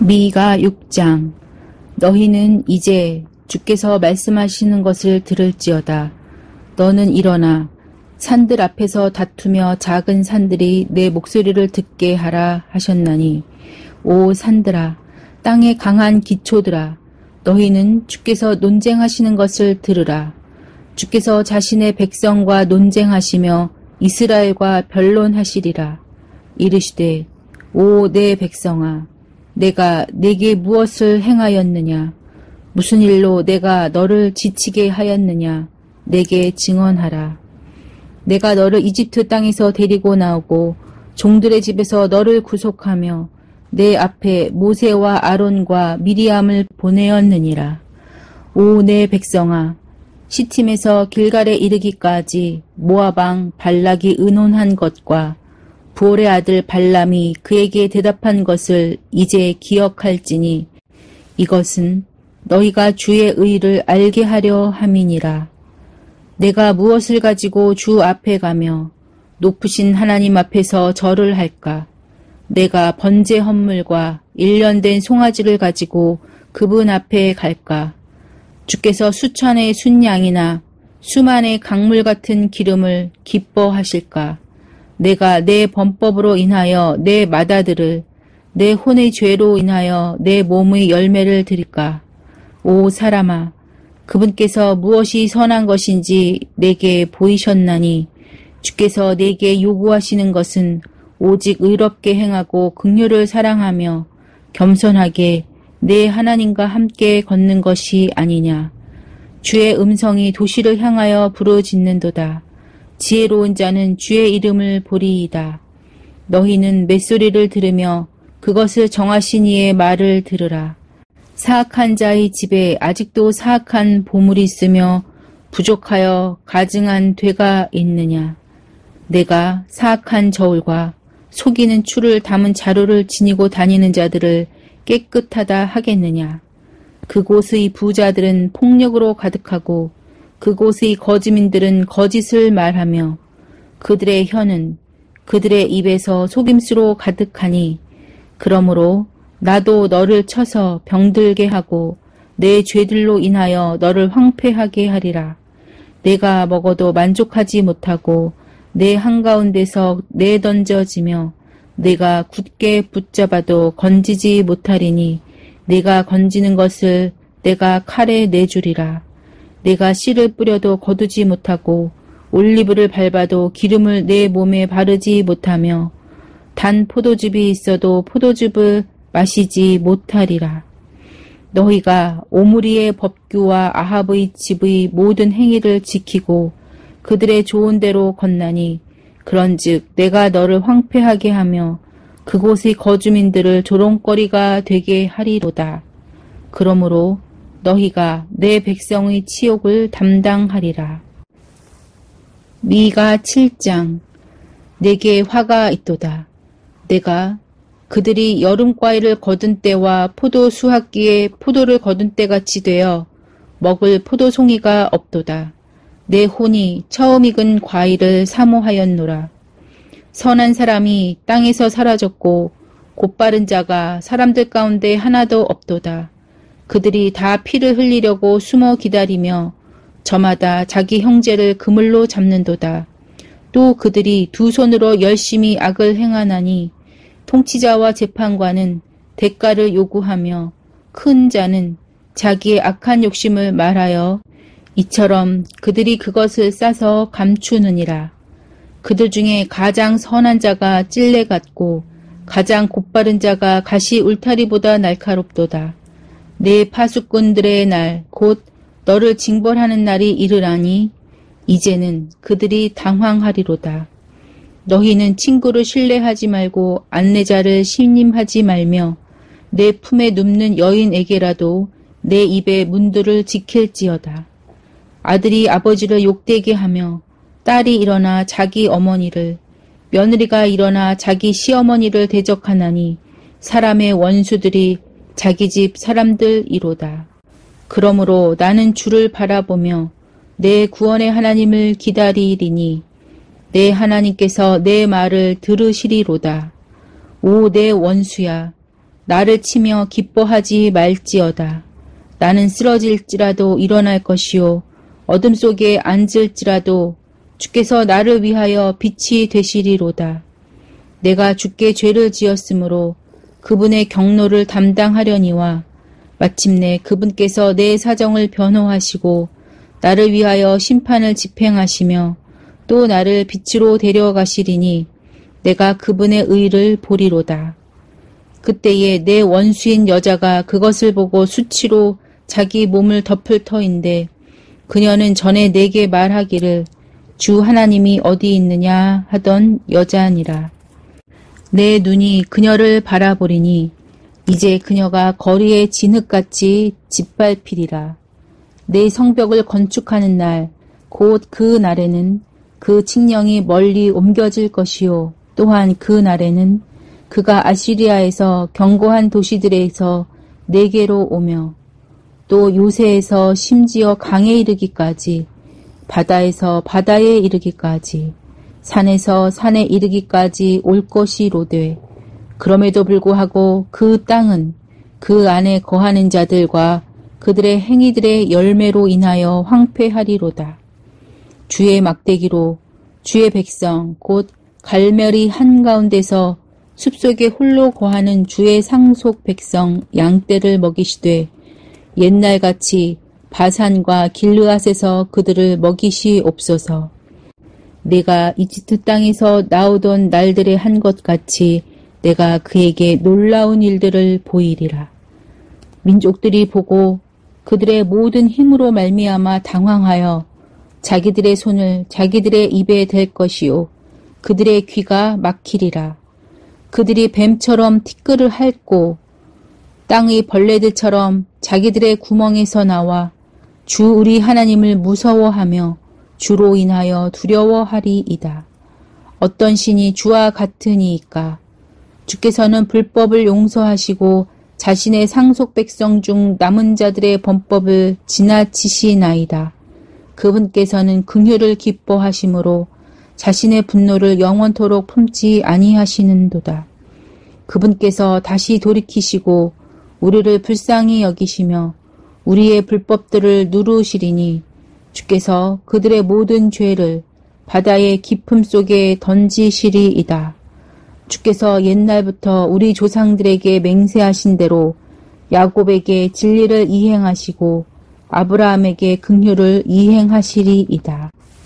미가 6장. 너희는 이제 주께서 말씀하시는 것을 들을지어다. 너는 일어나 산들 앞에서 다투며 작은 산들이 내 목소리를 듣게 하라 하셨나니, 오 산들아, 땅의 강한 기초들아, 너희는 주께서 논쟁하시는 것을 들으라. 주께서 자신의 백성과 논쟁하시며 이스라엘과 변론하시리라. 이르시되, 오 내 백성아, 내가 네게 무엇을 행하였느냐? 무슨 일로 내가 너를 지치게 하였느냐? 내게 증언하라. 내가 너를 이집트 땅에서 데리고 나오고 종들의 집에서 너를 구속하며 내 앞에 모세와 아론과 미리암을 보내었느니라. 오 내 백성아, 시팀에서 길갈에 이르기까지 모압 왕 발락이 의논한 것과 부올의 아들 발람이 그에게 대답한 것을 이제 기억할지니, 이것은 너희가 주의 의를 알게 하려 함이니라. 내가 무엇을 가지고 주 앞에 가며 높으신 하나님 앞에서 절을 할까? 내가 번제 헌물과 1년 된 송아지를 가지고 그분 앞에 갈까? 주께서 수천의 순양이나 수만의 강물 같은 기름을 기뻐하실까? 내가 내 범법으로 인하여 내 맏아들을, 내 혼의 죄로 인하여 내 몸의 열매를 드릴까? 오 사람아, 그분께서 무엇이 선한 것인지 내게 보이셨나니, 주께서 내게 요구하시는 것은 오직 의롭게 행하고 긍휼을 사랑하며 겸손하게 내 하나님과 함께 걷는 것이 아니냐. 주의 음성이 도시를 향하여 부르짖는도다. 지혜로운 자는 주의 이름을 보리이다. 너희는 맷소리를 들으며 그것을 정하신 이의 말을 들으라. 사악한 자의 집에 아직도 사악한 보물이 있으며 부족하여 가증한 되가 있느냐. 내가 사악한 저울과 속이는 추를 담은 자루를 지니고 다니는 자들을 깨끗하다 하겠느냐. 그곳의 부자들은 폭력으로 가득하고 그곳의 거짓민들은 거짓을 말하며 그들의 혀는 그들의 입에서 속임수로 가득하니, 그러므로 나도 너를 쳐서 병들게 하고 내 죄들로 인하여 너를 황폐하게 하리라. 내가 먹어도 만족하지 못하고 내 한가운데서 내던져지며 내가 굳게 붙잡아도 건지지 못하리니, 내가 건지는 것을 내가 칼에 내주리라. 내가 씨를 뿌려도 거두지 못하고 올리브를 밟아도 기름을 내 몸에 바르지 못하며 단 포도즙이 있어도 포도즙을 마시지 못하리라. 너희가 오므리의 법규와 아합의 집의 모든 행위를 지키고 그들의 좋은 대로 건나니, 그런즉 내가 너를 황폐하게 하며 그곳의 거주민들을 조롱거리가 되게 하리로다. 그러므로 너희가 내 백성의 치욕을 담당하리라. 미가 7장. 내게 화가 있도다. 내가 그들이 여름과일을 거둔 때와 포도 수확기에 포도를 거둔 때같이 되어 먹을 포도송이가 없도다. 내 혼이 처음 익은 과일을 사모하였노라. 선한 사람이 땅에서 사라졌고 곧바른 자가 사람들 가운데 하나도 없도다. 그들이 다 피를 흘리려고 숨어 기다리며 저마다 자기 형제를 그물로 잡는도다. 또 그들이 두 손으로 열심히 악을 행하나니, 통치자와 재판관은 대가를 요구하며 큰 자는 자기의 악한 욕심을 말하여 이처럼 그들이 그것을 싸서 감추느니라. 그들 중에 가장 선한 자가 찔레 같고 가장 곧바른 자가 가시 울타리보다 날카롭도다. 내 파수꾼들의 날, 곧 너를 징벌하는 날이 이르라니, 이제는 그들이 당황하리로다. 너희는 친구를 신뢰하지 말고 안내자를 신임하지 말며 내 품에 눕는 여인에게라도 내 입의 문들을 지킬지어다. 아들이 아버지를 욕되게 하며 딸이 일어나 자기 어머니를, 며느리가 일어나 자기 시어머니를 대적하나니, 사람의 원수들이 자기 집 사람들이로다. 그러므로 나는 주를 바라보며 내 구원의 하나님을 기다리리니, 내 하나님께서 내 말을 들으시리로다. 오 내 원수야, 나를 치며 기뻐하지 말지어다. 나는 쓰러질지라도 일어날 것이요 어둠 속에 앉을지라도 주께서 나를 위하여 빛이 되시리로다. 내가 주께 죄를 지었으므로 그분의 경로를 담당하려니와 마침내 그분께서 내 사정을 변호하시고 나를 위하여 심판을 집행하시며 또 나를 빛으로 데려가시리니 내가 그분의 의를 보리로다. 그때에 내 원수인 여자가 그것을 보고 수치로 자기 몸을 덮을 터인데 그녀는 전에 내게 말하기를 주 하나님이 어디 있느냐 하던 여자니라. 내 눈이 그녀를 바라보리니 이제 그녀가 거리의 진흙같이 짓밟히리라. 내 성벽을 건축하는 날 곧 그 날에는 그 칙령이 멀리 옮겨질 것이요 또한 그 날에는 그가 아시리아에서 견고한 도시들에서 내게로 오며 또 요새에서 심지어 강에 이르기까지 바다에서 바다에 이르기까지 산에서 산에 이르기까지 올 것이로되 그럼에도 불구하고 그 땅은 그 안에 거하는 자들과 그들의 행위들의 열매로 인하여 황폐하리로다. 주의 막대기로 주의 백성 곧 갈멜이 한가운데서 숲속에 홀로 거하는 주의 상속 백성 양떼를 먹이시되 옛날같이 바산과 길르앗에서 그들을 먹이시옵소서. 내가 이집트 땅에서 나오던 날들에 한 것 같이 내가 그에게 놀라운 일들을 보이리라. 민족들이 보고 그들의 모든 힘으로 말미암아 당황하여 자기들의 손을 자기들의 입에 댈 것이요 그들의 귀가 막히리라. 그들이 뱀처럼 티끌을 핥고 땅의 벌레들처럼 자기들의 구멍에서 나와 주 우리 하나님을 무서워하며 주로 인하여 두려워하리이다. 어떤 신이 주와 같으니이까. 주께서는 불법을 용서하시고 자신의 상속 백성 중 남은 자들의 범법을 지나치시나이다. 그분께서는 긍휼을 기뻐하심으로 자신의 분노를 영원토록 품지 아니하시는도다. 그분께서 다시 돌이키시고 우리를 불쌍히 여기시며 우리의 불법들을 누르시리니 주께서 그들의 모든 죄를 바다의 깊음 속에 던지시리이다. 주께서 옛날부터 우리 조상들에게 맹세하신 대로 야곱에게 진리를 이행하시고 아브라함에게 긍휼을 이행하시리이다.